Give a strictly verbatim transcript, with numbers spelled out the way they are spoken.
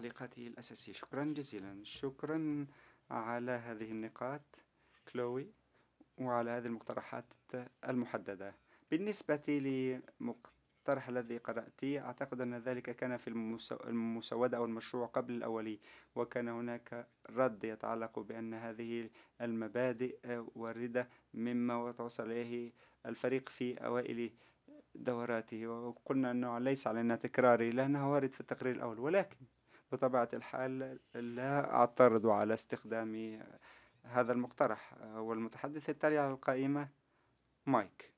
تعليقاته الأساسية. شكرا جزيلا، شكرا على هذه النقاط كلوي، وعلى هذه المقترحات المحددة. بالنسبة للمقترح الذي قرأتيه، أعتقد أن ذلك كان في المسو- المسودة أو المشروع قبل الأولي، وكان هناك رد يتعلق بأن هذه المبادئ واردة مما توصل إليه الفريق في أوائل دوراته، وقلنا أنه ليس علينا تكراره لأنه وارد في التقرير الأول. ولكن بطبيعة الحال لا أعترض على استخدام هذا المقترح. والمتحدث التالي على القائمة مايك.